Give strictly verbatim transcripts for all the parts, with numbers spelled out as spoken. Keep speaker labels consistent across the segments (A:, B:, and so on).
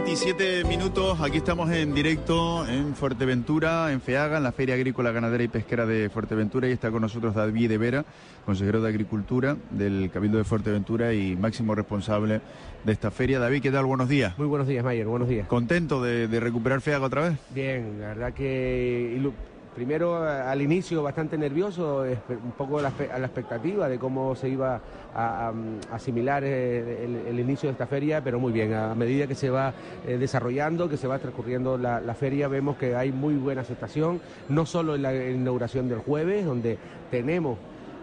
A: veintisiete minutos, aquí estamos en directo en Fuerteventura, en FEAGA, en la Feria Agrícola, Ganadera y Pesquera de Fuerteventura, y está con nosotros David de Vera, consejero de Agricultura del Cabildo de Fuerteventura y máximo responsable de esta feria. David, ¿qué tal? Buenos días.
B: Muy buenos días, Mayer, buenos días.
A: ¿Contento de, de recuperar FEAGA otra vez?
B: Bien, la verdad que primero al inicio bastante nervioso, un poco a la, a la expectativa de cómo se iba a, a asimilar el, el inicio de esta feria, pero muy bien, a medida que se va eh, desarrollando, que se va transcurriendo la, la feria, vemos que hay muy buena aceptación, no solo en la inauguración del jueves, donde tenemos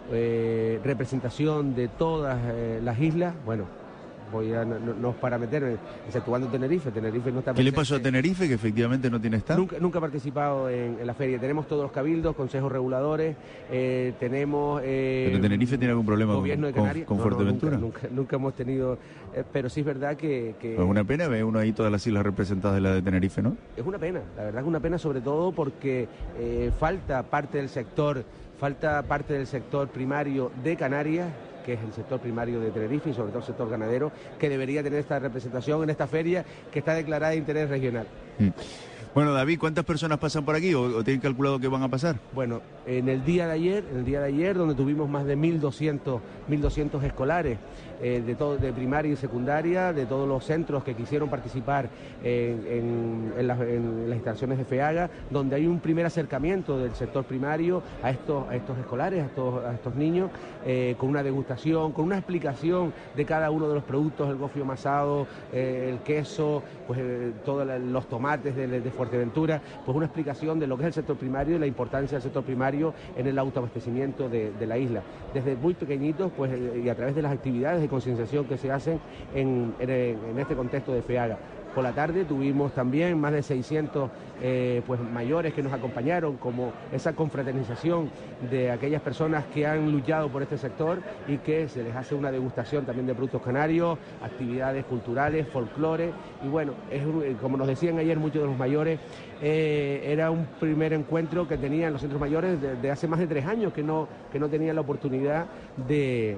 B: eh, representación de todas eh, las islas, bueno, voy a, no, no para meter, exceptuando Tenerife, Tenerife no está
A: presente. ¿Qué le pasó a Tenerife, que efectivamente no tiene stand?
B: Nunca, nunca ha participado en, en la feria. Tenemos todos los cabildos, consejos reguladores, eh, tenemos... Eh,
A: ¿Pero Tenerife tiene algún problema
B: gobierno
A: con,
B: de Canarias?
A: con, con
B: no,
A: Fuerteventura?
B: No, nunca, nunca, nunca hemos tenido... Eh, pero sí es verdad que... que
A: es una pena, ve uno ahí todas las islas representadas de la de Tenerife, ¿no?
B: Es una pena, la verdad es una pena, sobre todo porque eh, falta parte del sector, falta parte del sector primario de Canarias, que es el sector primario de Tenerife y sobre todo el sector ganadero, que debería tener esta representación en esta feria que está declarada de interés regional.
A: Mm. Bueno, David, ¿cuántas personas pasan por aquí o, o tienen calculado que van a pasar?
B: Bueno, en el día de ayer, en el día de ayer, donde tuvimos más de mil doscientos escolares eh, de todo, de primaria y secundaria, de todos los centros que quisieron participar en, en, en, las, en las instalaciones de FEAGA, donde hay un primer acercamiento del sector primario a estos, a estos escolares, a estos, a estos niños, eh, con una degustación, con una explicación de cada uno de los productos, el gofio masado, eh, el queso, pues eh, todos los tomates de, de Fuerteventura, pues una explicación de lo que es el sector primario y la importancia del sector primario en el autoabastecimiento de, de la isla. Desde muy pequeñitos, pues y a través de las actividades de concienciación que se hacen en, en, en este contexto de FEAGA. Por la tarde tuvimos también más de seiscientos eh, pues, mayores que nos acompañaron, como esa confraternización de aquellas personas que han luchado por este sector y que se les hace una degustación también de productos canarios, actividades culturales, folclore, y bueno, es un, como nos decían ayer muchos de los mayores, eh, era un primer encuentro que tenían los centros mayores de, de hace más de tres años que no, que no tenían la oportunidad de...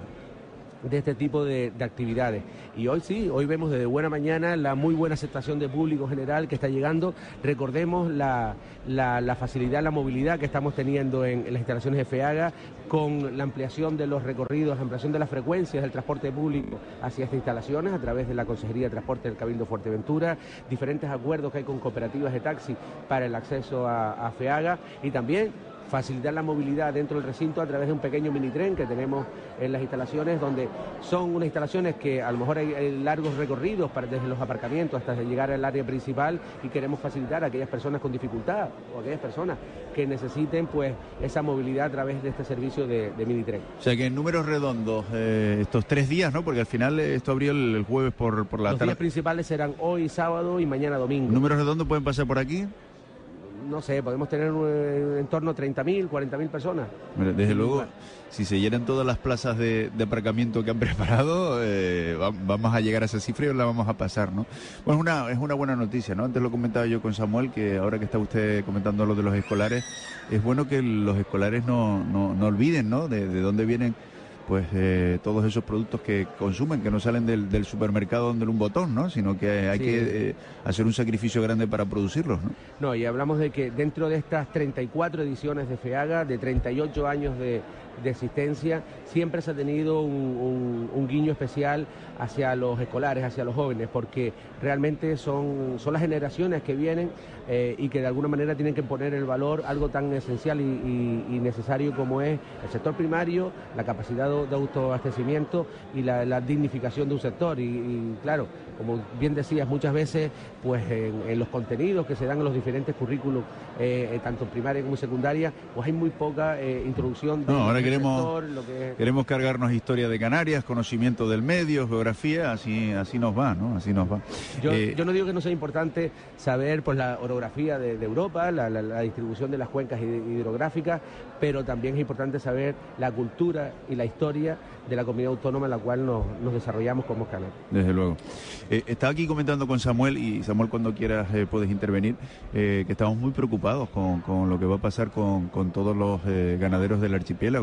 B: de este tipo de, de actividades. Y hoy sí, hoy vemos desde buena mañana la muy buena aceptación del público general que está llegando. Recordemos la, la, la facilidad, la movilidad que estamos teniendo en, en las instalaciones de FEAGA, con la ampliación de los recorridos, la ampliación de las frecuencias del transporte público hacia estas instalaciones a través de la Consejería de Transporte del Cabildo Fuerteventura, diferentes acuerdos que hay con cooperativas de taxi para el acceso a, a FEAGA, y también facilitar la movilidad dentro del recinto a través de un pequeño minitren que tenemos en las instalaciones, donde son unas instalaciones que a lo mejor hay, hay largos recorridos para, desde los aparcamientos hasta llegar al área principal, y queremos facilitar a aquellas personas con dificultad o a aquellas personas que necesiten pues esa movilidad a través de este servicio de, de minitren.
A: O sea que en números redondos, eh, estos tres días, ¿no? Porque al final esto abrió el, el jueves por, por la tarde.
B: Los días principales serán hoy sábado y mañana domingo.
A: ¿Números redondos pueden pasar por aquí?
B: No sé, podemos tener en torno a treinta mil, cuarenta mil personas.
A: Desde luego, si se llenan todas las plazas de, de aparcamiento que han preparado, eh, va, vamos a llegar a esa cifra y la vamos a pasar, ¿no? Bueno, es una, es una buena noticia, ¿no? Antes lo comentaba yo con Samuel, que ahora que está usted comentando lo de los escolares, es bueno que los escolares no, no, no olviden, ¿no? De, de dónde vienen pues eh, todos esos productos que consumen, que no salen del, del supermercado donde un botón, ¿no? Sino que hay sí. que eh, hacer un sacrificio grande para producirlos, ¿no?
B: No, y hablamos de que dentro de estas treinta y cuatro ediciones de FEAGA, de treinta y ocho años de, de existencia, siempre se ha tenido un, un, un guiño especial hacia los escolares, hacia los jóvenes, porque realmente son, son las generaciones que vienen eh, y que de alguna manera tienen que poner el valor, algo tan esencial y, y, y necesario como es el sector primario, la capacidad de, de autoabastecimiento y la, la dignificación de un sector. Y, y claro, como bien decías, muchas veces pues en, en los contenidos que se dan en los diferentes currículos, eh, tanto primaria como secundaria, pues hay muy poca eh, introducción de
A: no, ahora queremos,
B: sector, lo que es...
A: queremos cargarnos historia de Canarias, conocimiento del medio, geografía, así, así nos va, ¿no? Así nos va.
B: Yo,
A: eh,
B: yo no digo que no sea importante saber pues la orografía de, de Europa, la, la, la distribución de las cuencas hidrográficas, pero también es importante saber la cultura y la historia de la comunidad autónoma en la cual nos, nos desarrollamos como canal.
A: Desde luego. Eh, estaba aquí comentando con Samuel, y Samuel, cuando quieras eh, puedes intervenir, eh, que estamos muy preocupados con, con lo que va a pasar con, con todos los eh, ganaderos del archipiélago,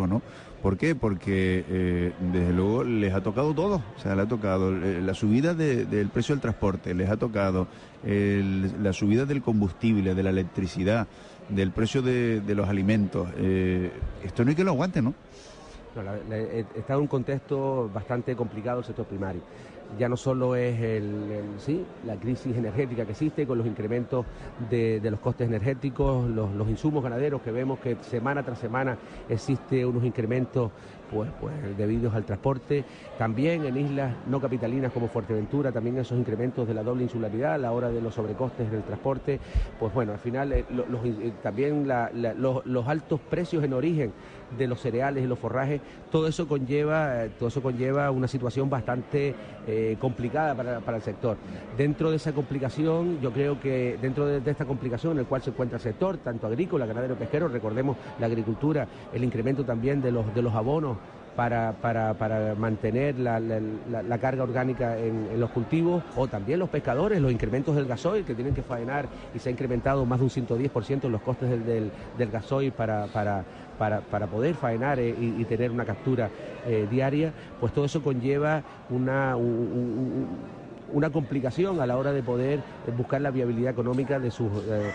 A: nuevo, ¿no? ¿Por qué? Porque eh, desde luego les ha tocado todo, o sea, les ha tocado eh, la subida de, del precio del transporte, les ha tocado el, la subida del combustible, de la electricidad, del precio de, de los alimentos. Eh, esto no hay que lo aguante, ¿no?
B: No, la, la, está en un contexto bastante complicado el sector primario. Ya no solo es el, el, sí, la crisis energética que existe con los incrementos de, de los costes energéticos, los, los insumos ganaderos que vemos que semana tras semana existe unos incrementos pues, pues debidos al transporte. También en islas no capitalinas como Fuerteventura, también esos incrementos de la doble insularidad a la hora de los sobrecostes del transporte. Pues bueno, al final eh, los, los, eh, también la, la, los, los altos precios en origen de los cereales y los forrajes, todo eso conlleva, eh, todo eso conlleva una situación bastante eh, complicada para, para el sector. Dentro de esa complicación, yo creo que dentro de, de esta complicación en el cual se encuentra el sector, tanto agrícola, ganadero, pesquero, recordemos la agricultura, el incremento también de los, de los abonos Para, para, para mantener la, la, la, la carga orgánica en, en los cultivos, o también los pescadores, los incrementos del gasoil que tienen que faenar, y se ha incrementado más de un ciento diez por ciento los costes del, del, del gasoil para, para, para, para poder faenar eh, y, y tener una captura eh, diaria. Pues todo eso conlleva una, un, un, una complicación a la hora de poder buscar la viabilidad económica de sus eh,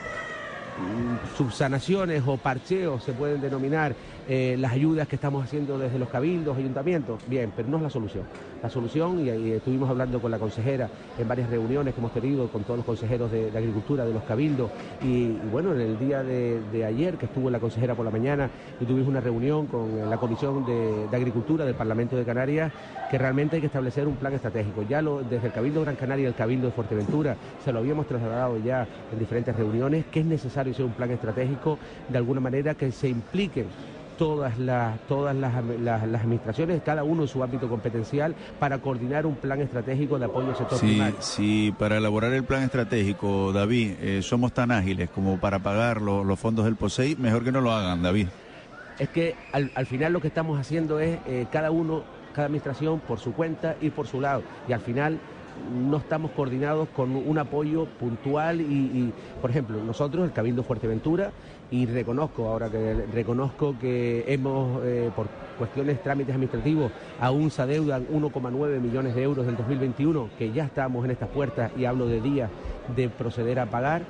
B: subsanaciones o parcheos, se pueden denominar, eh, las ayudas que estamos haciendo desde los cabildos, ayuntamientos, bien, pero no es la solución. La solución, y, y estuvimos hablando con la consejera en varias reuniones que hemos tenido con todos los consejeros de, de Agricultura, de los cabildos, y, y bueno, en el día de, de ayer, que estuvo la consejera por la mañana, y tuvimos una reunión con la Comisión de, de Agricultura del Parlamento de Canarias, que realmente hay que establecer un plan estratégico. Ya lo, desde el Cabildo de Gran Canaria y el Cabildo de Fuerteventura se lo habíamos trasladado ya en diferentes reuniones, que es necesario hacer un plan estratégico, de alguna manera que se impliquen todas las todas las, las, las administraciones, cada uno en su ámbito competencial, para coordinar un plan estratégico de apoyo al sector
A: sí,
B: primario.
A: Sí, para elaborar el plan estratégico, David, eh, somos tan ágiles como para pagar lo, los fondos del POSEI, mejor que no lo hagan, David.
B: Es que al, al final lo que estamos haciendo es eh, cada uno, cada administración por su cuenta y por su lado, y al final no estamos coordinados con un apoyo puntual y, y, por ejemplo, nosotros, el Cabildo Fuerteventura, y reconozco, ahora que reconozco que hemos, eh, por cuestiones, trámites administrativos, aún se adeudan uno coma nueve millones de euros del dos mil veintiuno, que ya estamos en estas puertas, y hablo de días de proceder a pagar.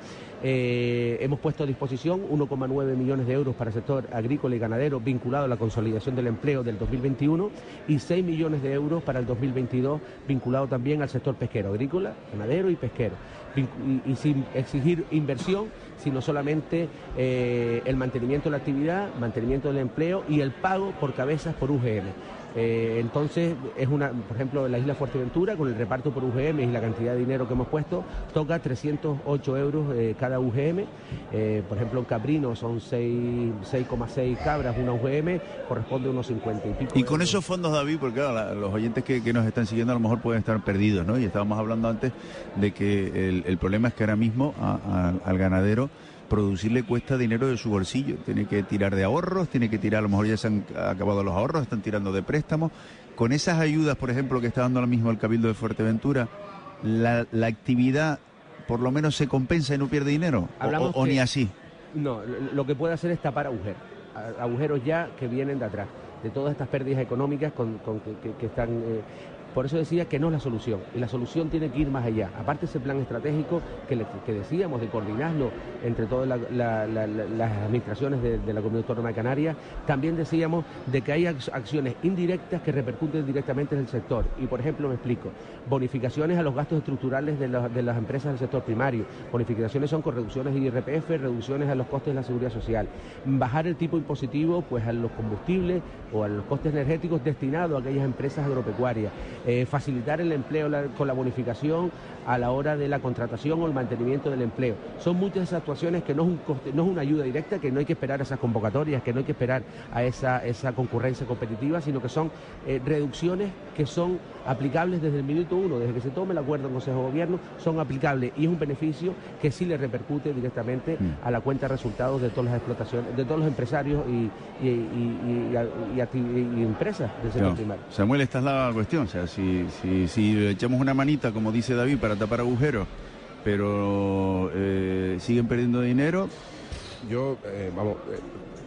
B: Eh, hemos puesto a disposición uno coma nueve millones de euros para el sector agrícola y ganadero vinculado a la consolidación del empleo del dos mil veintiuno, y seis millones de euros para el dos mil veintidós vinculado también al sector pesquero, agrícola, ganadero y pesquero, y, y sin exigir inversión, sino solamente eh, el mantenimiento de la actividad, mantenimiento del empleo y el pago por cabezas por U G M. Eh, entonces, es una, por ejemplo, en la isla Fuerteventura, con el reparto por U G M y la cantidad de dinero que hemos puesto, toca trescientos ocho euros eh, cada U G M. Eh, por ejemplo, en Caprino son seis coma seis cabras, una U G M, corresponde a unos cincuenta y pico.
A: Y con
B: euros.
A: Esos fondos, David, porque claro, la, los oyentes que, que nos están siguiendo a lo mejor pueden estar perdidos, ¿no? Y estábamos hablando antes de que el, el problema es que ahora mismo a, a, al ganadero producirle cuesta dinero de su bolsillo, tiene que tirar de ahorros, tiene que tirar, a lo mejor ya se han acabado los ahorros, están tirando de préstamos. Con esas ayudas, por ejemplo, que está dando ahora mismo el Cabildo de Fuerteventura, la, la actividad por lo menos se compensa y no pierde dinero, o, o, o ni así.
B: No, lo que puede hacer es tapar agujeros, agujeros ya que vienen de atrás, de todas estas pérdidas económicas con, con, que, que están... Eh, Por eso decía que no es la solución, y la solución tiene que ir más allá. Aparte de ese plan estratégico que, le, que decíamos de coordinarlo entre todas la, la, la, la, las administraciones de, de la Comunidad Autónoma de Canarias, también decíamos de que hay acciones indirectas que repercuten directamente en el sector. Y por ejemplo, me explico, bonificaciones a los gastos estructurales de, la, de las empresas del sector primario. Bonificaciones son con reducciones de I R P F, reducciones a los costes de la seguridad social. Bajar el tipo impositivo pues a los combustibles o a los costes energéticos destinados a aquellas empresas agropecuarias. Eh, facilitar el empleo la, con la bonificación a la hora de la contratación o el mantenimiento del empleo. Son muchas esas actuaciones que no es, un coste, no es una ayuda directa, que no hay que esperar a esas convocatorias, que no hay que esperar a esa, esa concurrencia competitiva, sino que son eh, reducciones que son aplicables desde el minuto uno, desde que se tome el acuerdo en Consejo de Gobierno, son aplicables, y es un beneficio que sí le repercute directamente mm. a la cuenta de resultados de todas las explotaciones, de todos los empresarios y, y, y, y, y, y, y empresas del sector no. primario.
A: Samuel, esta es la cuestión, o sea, si, si, si le echamos una manita, como dice David, para tapar agujeros, pero eh, siguen perdiendo dinero.
C: Yo, eh, vamos, eh,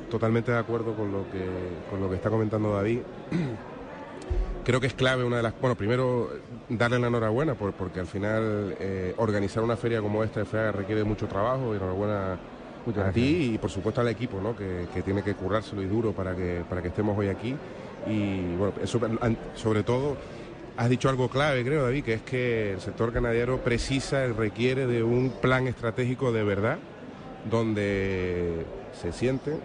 C: totalmente de acuerdo con lo que, con lo que está comentando David. Creo que es clave una de las... Bueno, primero, darle la enhorabuena, por, porque al final eh, organizar una feria como esta de FEAGA requiere mucho trabajo, y enhorabuena Muchas a gracias. ti y por supuesto al equipo, ¿no? que, que tiene que currárselo y duro para que, para que estemos hoy aquí. Y bueno, eso, sobre todo, has dicho algo clave, creo, David, que es que el sector ganadero precisa y requiere de un plan estratégico de verdad, donde se sienten,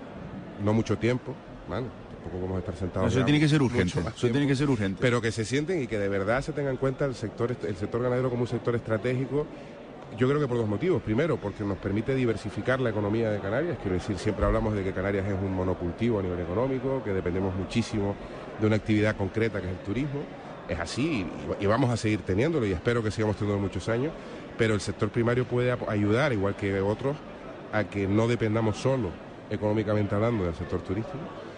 C: no mucho tiempo, ¿vale? Tampoco vamos a estar sentados.
A: Eso digamos, tiene que ser urgente, eso tiempo, tiene que ser urgente.
C: Pero que se sienten y que de verdad se tenga en cuenta el sector, el sector ganadero como un sector estratégico. Yo creo que por dos motivos. Primero, porque nos permite diversificar la economía de Canarias. Quiero decir, siempre hablamos de que Canarias es un monocultivo a nivel económico, que dependemos muchísimo de una actividad concreta que es el turismo. Es así y, y vamos a seguir teniéndolo y espero que sigamos teniendo muchos años. Pero el sector primario puede ayudar, igual que otros, a que no dependamos solo, económicamente hablando, del sector turístico.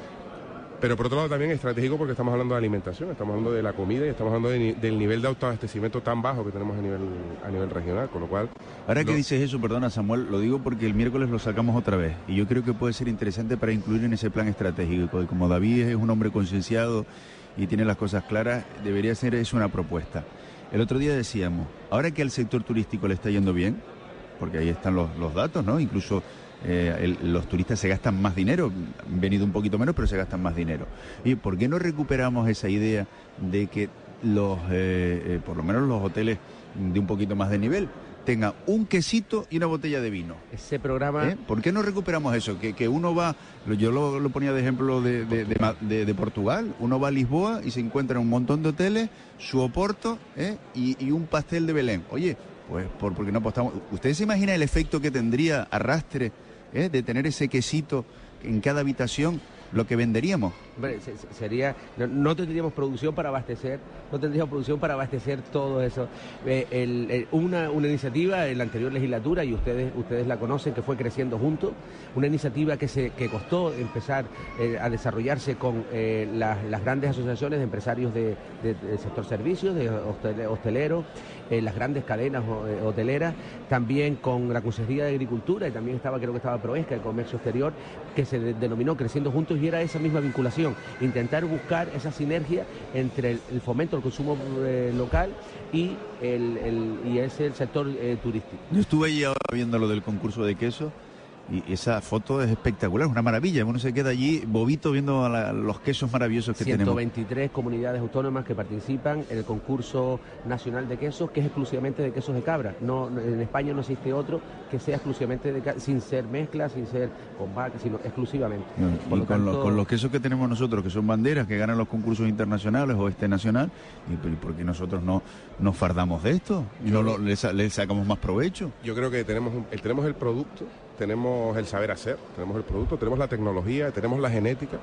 C: Pero por otro lado también es estratégico porque estamos hablando de alimentación, estamos hablando de la comida y estamos hablando de, del nivel de autoabastecimiento tan bajo que tenemos a nivel, a nivel regional, con lo cual...
A: Ahora
C: lo...
A: que dices eso, perdona Samuel, lo digo porque el miércoles lo sacamos otra vez y yo creo que puede ser interesante para incluir en ese plan estratégico, y como David es un hombre concienciado y tiene las cosas claras, debería ser eso una propuesta. El otro día decíamos, ahora que al sector turístico le está yendo bien, porque ahí están los, los datos, ¿no? Incluso... Eh, el, los turistas se gastan más dinero, han venido un poquito menos, pero se gastan más dinero. ¿Y por qué no recuperamos esa idea de que los, eh, eh, por lo menos los hoteles de un poquito más de nivel, tengan un quesito y una botella de vino?
B: Ese programa...
A: ¿Eh? ¿Por qué no recuperamos eso? Que, que uno va, yo lo, lo ponía de ejemplo de, de, de, de, de Portugal, uno va a Lisboa y se encuentra un montón de hoteles, su Oporto, ¿eh? y, y un pastel de Belén. Oye, pues por, porque no apostamos. ¿Usted se imagina el efecto que tendría arrastre ¿Eh? de tener ese quesito en cada habitación, lo que venderíamos?
B: Hombre, sería, no, no tendríamos producción para abastecer, no tendríamos producción para abastecer todo eso. Eh, el, el, una, una iniciativa en la anterior legislatura, y ustedes ustedes la conocen, que fue Creciendo Juntos, una iniciativa que se que costó empezar eh, a desarrollarse con eh, las, las grandes asociaciones de empresarios de, de, del sector servicios, de hostel, hosteleros, eh, las grandes cadenas eh, hoteleras, también con la Consejería de Agricultura, y también estaba, creo que estaba Proesca, el Comercio Exterior, que se de, denominó Creciendo Juntos, y era esa misma vinculación. Intentar buscar esa sinergia entre el, el fomento del consumo eh, local y el, el y ese el sector eh, turístico.
A: Yo estuve allí ahora viendo lo del concurso de queso y esa foto es espectacular, es una maravilla. Uno se queda allí bobito viendo la, los quesos maravillosos que
B: ciento veintitrés
A: tenemos.
B: comunidades autónomas que participan en el concurso nacional de quesos, que es exclusivamente de quesos de cabra. No, en España no existe otro que sea exclusivamente de cabra, sin ser mezcla, sin ser con vaca, sino exclusivamente.
A: No, y con, tanto... los, con los quesos que tenemos nosotros, que son banderas, que ganan los concursos internacionales o este nacional, ¿y por qué nosotros no nos fardamos de esto? ¿Y no lo, le, le sacamos más provecho?
C: Yo creo que tenemos, un, tenemos el producto, tenemos el saber hacer, tenemos el producto, tenemos la tecnología, tenemos la genética,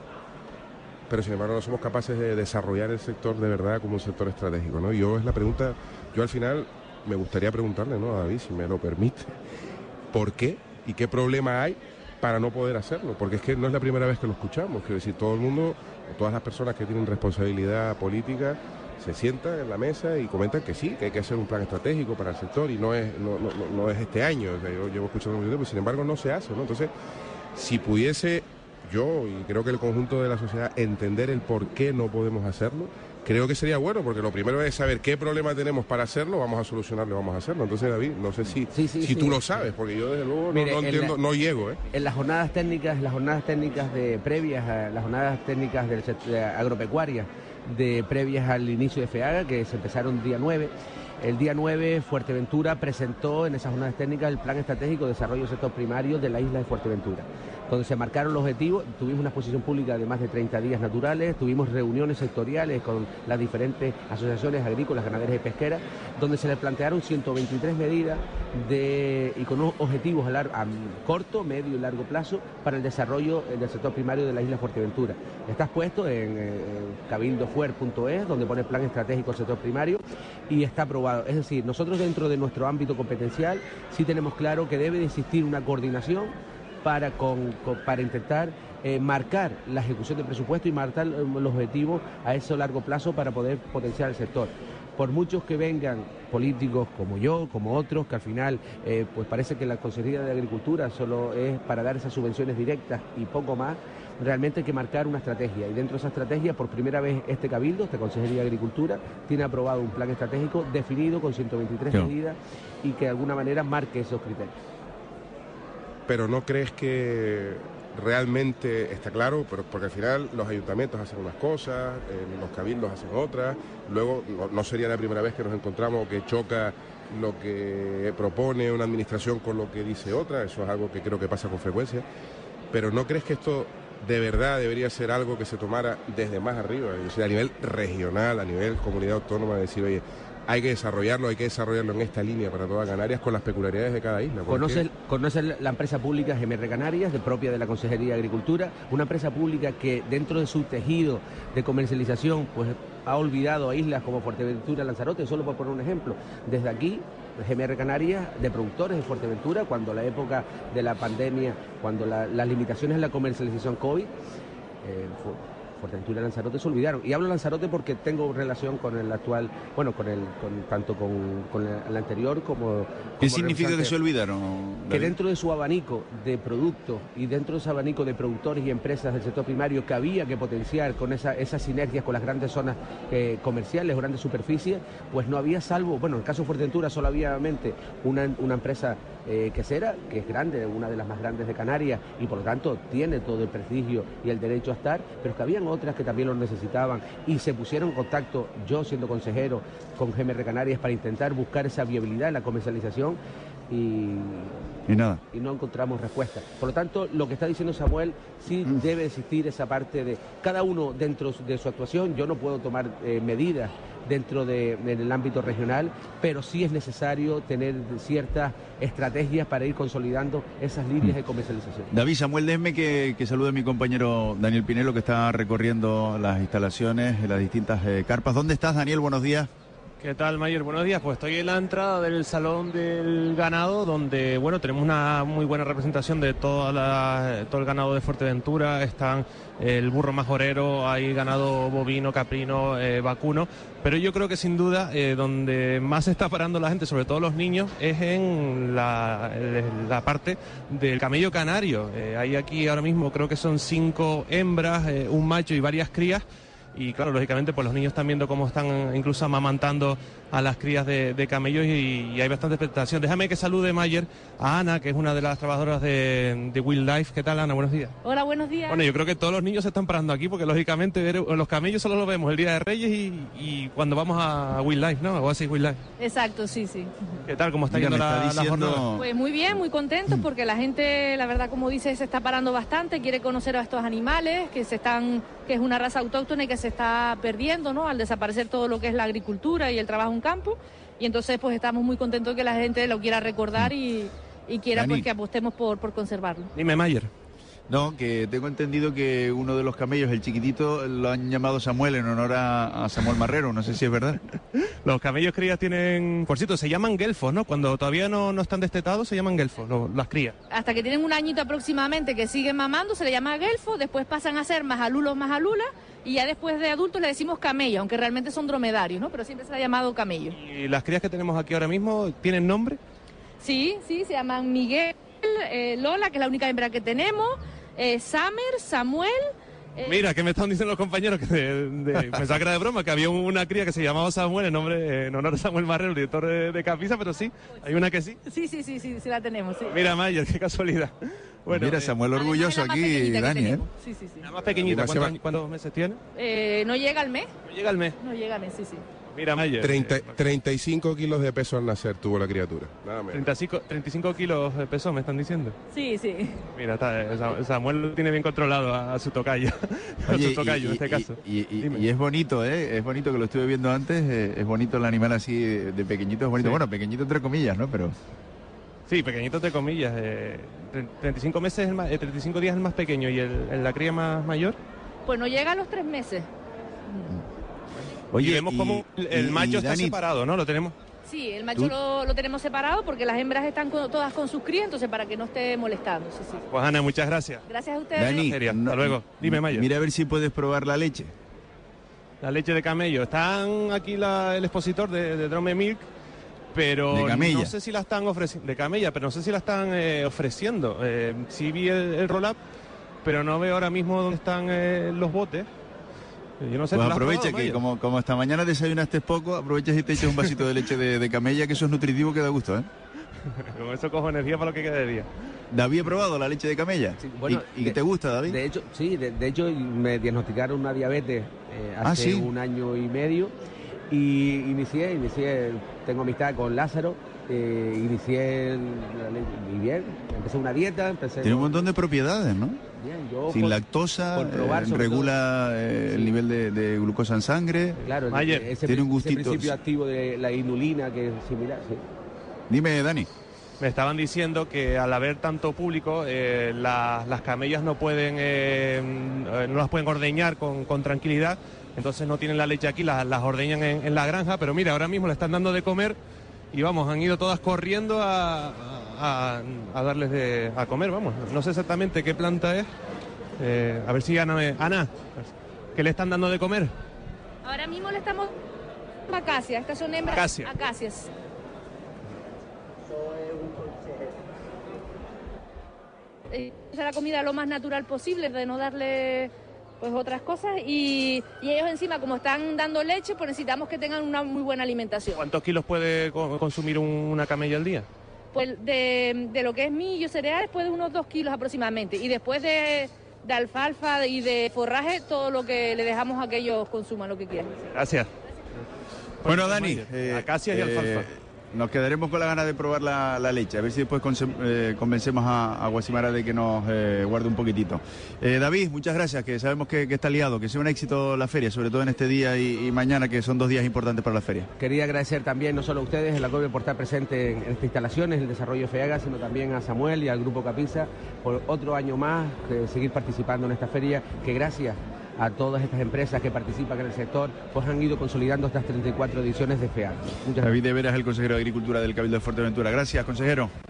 C: pero sin embargo no somos capaces de desarrollar el sector de verdad como un sector estratégico, ¿no? Y yo es la pregunta, yo al final me gustaría preguntarle, ¿no?, a David, si me lo permite, ¿por qué y qué problema hay para no poder hacerlo? Porque es que no es la primera vez que lo escuchamos, quiero decir, todo el mundo, todas las personas que tienen responsabilidad política, se sientan en la mesa y comentan que sí, que hay que hacer un plan estratégico para el sector, y no es no, no, no es este año, o sea, yo llevo escuchando mucho tiempo, sin embargo no se hace, ¿no? Entonces, si pudiese yo, y creo que el conjunto de la sociedad, entender el por qué no podemos hacerlo, creo que sería bueno, porque lo primero es saber qué problema tenemos para hacerlo, vamos a solucionarlo, vamos a hacerlo. Entonces, David, no sé si, sí, sí, si sí. tú lo sabes, porque yo desde luego Mire, no, no entiendo, la, no llego. ¿eh?
B: En las jornadas técnicas, las jornadas técnicas de previas, a, las jornadas técnicas del de agropecuarias, de previas al inicio de FEAGA, que se empezaron el día nueve. El día nueve, Fuerteventura presentó en esas jornadas técnicas el Plan Estratégico de Desarrollo del Sector Primario de la isla de Fuerteventura, donde se marcaron los objetivos. Tuvimos una exposición pública de más de treinta días naturales, tuvimos reuniones sectoriales con las diferentes asociaciones agrícolas, ganaderas y pesqueras, donde se les plantearon ciento veintitrés medidas de, y con unos objetivos a, largo, a corto, medio y largo plazo para el desarrollo del sector primario de la isla de Fuerteventura. Está expuesto en, en cabildo fuer punto es, donde pone el Plan Estratégico del Sector Primario, y está aprobado. Es decir, nosotros dentro de nuestro ámbito competencial sí tenemos claro que debe de existir una coordinación para, con, con, para intentar eh, marcar la ejecución del presupuesto y marcar los objetivos a ese largo plazo para poder potenciar el sector. por muchos que vengan políticos como yo, como otros, que al final eh, pues parece que la Consejería de Agricultura solo es para dar esas subvenciones directas y poco más, realmente hay que marcar una estrategia, y dentro de esa estrategia, por primera vez este Cabildo, esta Consejería de Agricultura, tiene aprobado un plan estratégico definido con ciento veintitrés
A: sí.
B: medidas y que de alguna manera marque esos criterios.
C: Pero ¿no crees que realmente está claro? Pero porque al final los ayuntamientos hacen unas cosas, eh, los cabildos hacen otras, luego no, no sería la primera vez que nos encontramos que choca lo que propone una administración con lo que dice otra, eso es algo que creo que pasa con frecuencia, pero ¿no crees que esto de verdad debería ser algo que se tomara desde más arriba, o sea, a nivel regional, a nivel comunidad autónoma, decir, oye, hay que desarrollarlo, hay que desarrollarlo en esta línea para todas Canarias con las peculiaridades de cada isla?
B: ¿Conoce, conoce la empresa pública G M R Canarias, de propia de la Consejería de Agricultura? Una empresa pública que dentro de su tejido de comercialización pues ha olvidado a islas como Fuerteventura, Lanzarote, solo por poner un ejemplo. Desde aquí, G M R Canarias, de productores de Fuerteventura, cuando la época de la pandemia, cuando la, las limitaciones en la comercialización COVID, eh, fue, Fuerteventura y Lanzarote se olvidaron. Y hablo de Lanzarote porque tengo relación con el actual, bueno, con el, con, tanto con, con el anterior como...
A: ¿Qué
B: como
A: significa que se olvidaron, David?
B: Que dentro de su abanico de productos y dentro de su abanico de productores y empresas del sector primario que había que potenciar con esa, esas sinergias con las grandes zonas eh, comerciales, grandes superficies, pues no había salvo, bueno, en el caso de Fuerteventura solo había una, una empresa eh, quesera, que es grande, una de las más grandes de Canarias, y por lo tanto tiene todo el prestigio y el derecho a estar, pero que habían otras que también lo necesitaban y se pusieron en contacto, yo siendo consejero, con G M R Canarias para intentar buscar esa viabilidad en la comercialización y,
A: y nada.
B: Y no encontramos respuesta. Por lo tanto, lo que está diciendo Samuel, sí mm. debe existir esa parte de cada uno dentro de su actuación. Yo no puedo tomar eh, medidas dentro de, del ámbito regional, pero sí es necesario tener ciertas estrategias para ir consolidando esas líneas de comercialización.
A: David, Samuel, déjeme que, que salude a mi compañero Daniel Pinelo, que está recorriendo las instalaciones, las distintas eh, carpas. ¿Dónde estás, Daniel? Buenos días.
D: ¿Qué tal, Mayer? Buenos días. Pues estoy en la entrada del Salón del Ganado, donde, bueno, tenemos una muy buena representación de toda la, todo el ganado de Fuerteventura. Están el burro majorero, hay ganado bovino, caprino, eh, vacuno. Pero yo creo que sin duda, eh, donde más se está parando la gente, sobre todo los niños, es en la, en la parte del camello canario. Eh, hay aquí ahora mismo, creo que son cinco hembras, eh, un macho y varias crías. Y claro, lógicamente pues los niños están viendo cómo están incluso amamantando a las crías de, de camellos y, y hay bastante expectación. Déjame que salude, Mayer, a Ana, que es una de las trabajadoras de, de Wildlife. ¿Qué tal, Ana? Buenos días.
E: Hola, buenos días.
D: Bueno, yo creo que todos los niños se están parando aquí porque lógicamente ver, los camellos solo los vemos el Día de Reyes y, y cuando vamos a Wildlife, ¿no? A Oasis Wildlife.
E: Exacto, sí, sí.
D: ¿Qué tal? ¿Cómo está
A: Mira,
D: yendo
A: está
D: la,
A: diciendo...
D: la jornada?
E: Pues muy bien, muy contentos porque la gente, la verdad, como dice, se está parando bastante, quiere conocer a estos animales, que se están, que es una raza autóctona y que se está perdiendo, ¿no? Al desaparecer todo lo que es la agricultura y el trabajo en campo. Y entonces pues estamos muy contentos que la gente lo quiera recordar y, y quiera
A: Dani.
E: pues que apostemos por, por conservarlo.
D: Dime, Mayer.
A: No, que tengo entendido que uno de los camellos, el chiquitito, lo han llamado Samuel en honor a, a Samuel Marrero, no sé si es verdad.
D: Los camellos crías tienen, por cierto, se llaman guelfos, ¿no? Cuando todavía no, no están destetados se llaman guelfos, lo, las crías.
E: Hasta que tienen un añito aproximadamente que siguen mamando, se le llama guelfo, después pasan a ser majalulos, majalulas, y ya después de adultos le decimos camello, aunque realmente son dromedarios, ¿no? Pero siempre se le ha llamado camello.
D: ¿Y las crías que tenemos aquí ahora mismo tienen nombre?
E: Sí, sí, se llaman Miguel, eh, Lola, que es la única hembra que tenemos, eh, Summer, Samuel... Eh...
D: Mira, que me están diciendo los compañeros que de, de, pensaba que era de broma, que había una cría que se llamaba Samuel en, nombre, en honor a Samuel Marrero, el director de, de Capisa, pero sí, hay una que sí.
E: Sí, sí, sí, sí, sí la tenemos, sí.
D: Mira, Mayer, qué casualidad.
A: Bueno, mira, Samuel orgulloso aquí, Dani, ¿eh?
E: Sí, sí, sí.
D: La más pequeñita, ¿cuántos, ¿cuántos meses tiene?
E: Eh, no llega al mes.
D: No llega al mes.
E: No llega al mes, sí, sí.
D: Mira, Mayer.
C: treinta, treinta y cinco kilos de peso al nacer tuvo la criatura. Nada menos.
D: treinta y cinco, treinta y cinco kilos de peso, me están diciendo.
E: Sí, sí.
D: Mira, está, Samuel lo tiene bien controlado a, a su tocayo. A
A: Oye,
D: su tocayo,
A: y,
D: en este
A: y,
D: caso.
A: Y, y, y es bonito, ¿eh? Es bonito que lo estuve viendo antes. Eh, es bonito el animal así de, de pequeñito. Es bonito. Sí. Bueno, pequeñito entre comillas, ¿no? Pero...
D: Sí, pequeñito entre comillas. Eh, treinta y cinco meses, el más, eh, treinta y cinco días es el más pequeño. ¿Y el, el, la cría más mayor?
E: Pues no llega a los tres meses.
D: Oye, y vemos y, como el, el y, macho y está Dani, separado, ¿no? ¿Lo tenemos?
E: Sí, el macho lo, lo tenemos separado porque las hembras están con, todas con sus crías, entonces para que no esté molestando. Sí, sí.
D: Pues Ana, muchas gracias.
E: Gracias a ustedes.
A: Dani,
D: hasta
A: no,
D: luego. Dime, Mayer.
A: Mira a ver si puedes probar la leche.
D: la leche de camello. Están aquí la, el expositor de, de Drome Milk, pero
A: de camella.
D: no sé si la están ofreciendo, de camella, pero no sé si la están eh, ofreciendo. Eh, sí vi el, el roll-up, pero no veo ahora mismo dónde están eh, los botes. Yo no sé,
A: pues
D: ¿tú lo has
A: aprovecha
D: probado,
A: que
D: Mayo?
A: como, como esta mañana desayunaste poco, aprovechas y te echas un vasito de leche de, de camella, que eso es nutritivo, que da gusto, ¿eh?
D: Con eso cojo energía para lo que quede de día.
A: David, ¿he probado la leche de camella?
B: Sí, bueno,
A: ¿Y, y
B: de-
A: te gusta, David?
B: De hecho, sí, de, de hecho me diagnosticaron una diabetes eh,
A: Ah,
B: hace
A: ¿sí?
B: un año y medio y inicié, inicié, tengo amistad con Lázaro, eh, inicié el- la le- y bien, empecé una dieta, empecé
A: Tiene un
B: con-
A: montón de propiedades, ¿no?
B: bien, yo
A: Sin
B: por-
A: lactosa,
B: por probar,
A: eh,
B: sobre
A: regula eh, el
B: Sí.
A: nivel de, de glucosa en sangre.
B: Claro,
D: Mayer,
B: ese,
A: tiene un
B: ese
A: gustito.
B: principio activo de la inulina que es similar, sí.
A: Dime, Dani.
D: Me estaban diciendo que al haber tanto público, eh, la- las camellas no pueden, eh, eh, no las pueden ordeñar con, con tranquilidad, entonces no tienen la leche aquí, las, las ordeñan en, en la granja, pero mira, ahora mismo le están dando de comer y vamos, han ido todas corriendo a, a- a darles de, a comer, vamos. No sé exactamente qué planta es. Eh, a ver si Ana, me- Ana, ¿qué le están dando de comer?
E: Ahora mismo le estamos acacias, estas son hembras
D: Acacia.
E: acacias. Eh, hacer la comida lo más natural posible, de no darle pues otras cosas y, y ellos encima como están dando leche pues necesitamos que tengan una muy buena alimentación.
D: ¿Cuántos kilos puede co- consumir un- una camella al día?
E: Pues de, de lo que es millo, cereales, pues de unos dos kilos aproximadamente y después de, de alfalfa y de forraje todo lo que le dejamos a que ellos consuman lo que quieran.
D: Gracias.
A: Bueno,
D: Pues,
A: Dani,
D: Mayer,
A: eh,
D: acacias y
A: eh,
D: alfalfa.
A: nos quedaremos con la gana de probar la, la leche, a ver si después conse- eh, convencemos a, a Guasimara de que nos eh, guarde un poquitito. Eh, David, muchas gracias, que sabemos que, que está liado, que sea un éxito la feria, sobre todo en este día y, y mañana, que son dos días importantes para la feria.
B: Quería agradecer también no solo a ustedes, el Agobio, por estar presente en, en estas instalaciones, el desarrollo FEAGA, sino también a Samuel y al Grupo Capisa por otro año más, eh, seguir participando en esta feria, que gracias a todas estas empresas que participan en el sector, pues han ido consolidando estas treinta y cuatro ediciones de FEAGA. Muchas gracias.
A: David de Veras, el consejero de Agricultura del Cabildo de Fuerteventura. Gracias, consejero.